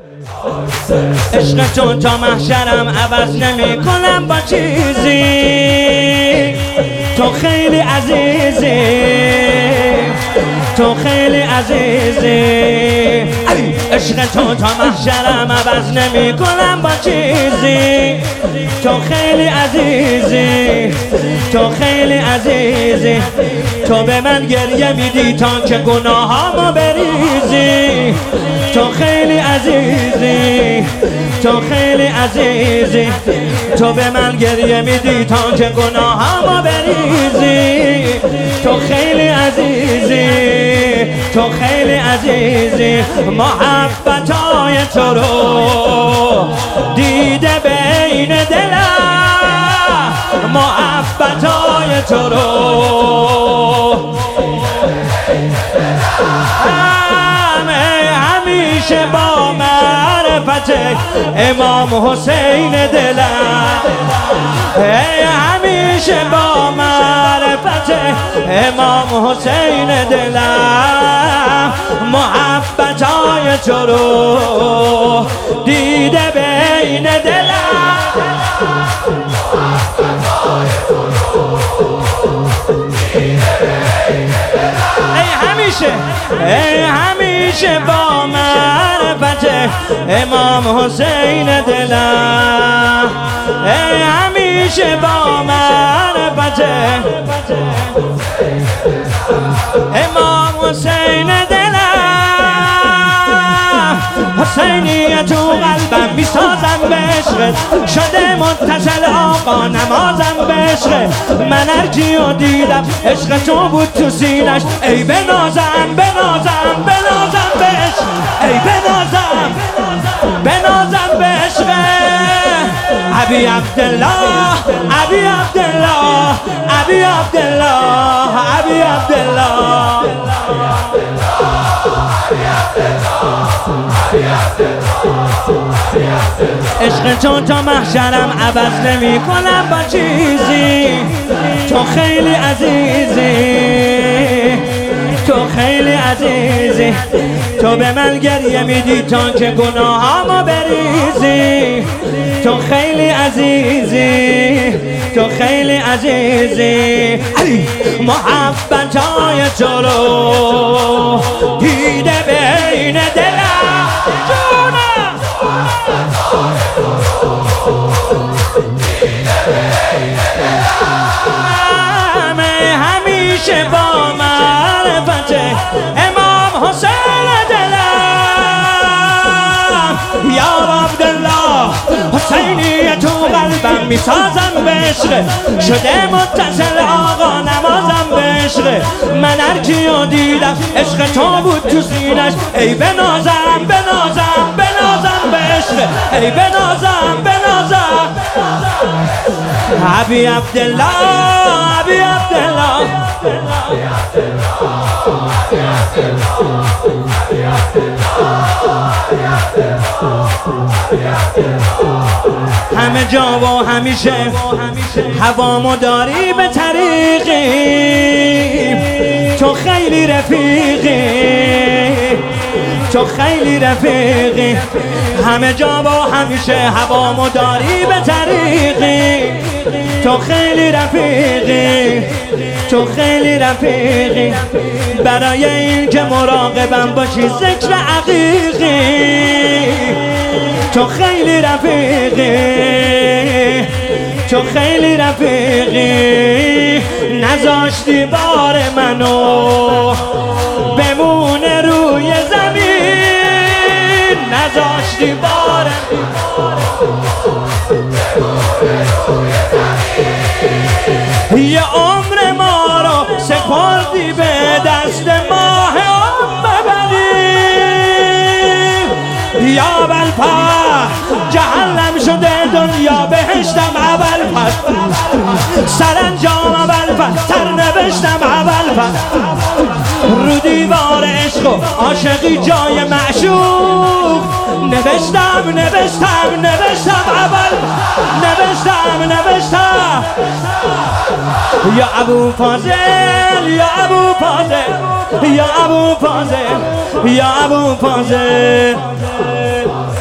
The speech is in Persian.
عشق تو تا محشرم عوض نمی کنم با چیزی. تو خیلی عزیزی، تو خیلی عزیزی. عشق تو تا محشرم عوض نمی کنم با چیزی. تو خیلی عزیزی، تو خیلی عزیزی. تو به من گریه میدی تا که گناهامو بریزی. تو خیلی عزیزی، تو خیلی عزیزی. تو به من گریه میدی تا که گناهامو بریزی. تو خیلی عزیزی، تو خیلی عزیزی. محبتای تو رو دیده بین دلم، محبتای تو رو همیشه با معرفت امام حسین دلم، همیشه با معرفت امام حسین دلم. محبتای تو رو دیده بین دلم، همیشه با معرفت امام حسین دلم، همیشه با معرفت امام حسین دلم. حسینی تو قلبم میسازم به عشقت، شده متصل آقا نمازم به عشقت. من هرکی رو دیدم عشق تو بود تو سینش، ای بنازم بنازم بنازم به عشق، ای بنازم بنازم به عشق. ابی عبدالله، ابی عبدالله، ابی عبدالله، ابی عبدالله. عشق تو تا محشرم عوض نمی کنم با چیزی. تو خیلی عزیزی، تو خیلی عزیزی. تو به من گریه میدی تا که گناهامو بریزی. تو خیلی عزیزی، تو خیلی عزیزی. محبتای تو رو دیده بین دلم، جونم. همیشه با معرفت امام حسین دلم. یا عبدالله، حسینی تو قلبم میسازم به عشق، شده متصل آقا نمازم به عشق. من هرکی رو دیدم عشق تو بود تو سینش، ای بنازم بنازم بنازم به عشق، ای بنازم بنازم. ابی عبدالله، ابی عبدالله. همه جا و همیشه هوامو داری به طریقی. تو خیلی رفیقی، تو خیلی رفیقی. همه جا و همیشه هوامو داری به طریقی. تو خیلی رفیقی، تو خیلی رفیقی. برای این که مراقبم باشی ذکر عقیقی. تو خیلی رفیقی، تو خیلی رفیقی. نذاشتی بار منو بمونه روی زمین، نذاشتی بار یه عمر ما رو سپردی به دست ماه ببری. یا بلپا جهنم شده دنیا بهشتم اول پس، سرانجام اول پس، سرنوشتم اول پس. رو دیوار عشق و عاشقی جای معشوق نوشتم نوشتم نوشتم اول، نوشتم نوشتم. یا ابو فاضل، یا ابو فاضل، یا ابو فاضل، یا ابو فاضل.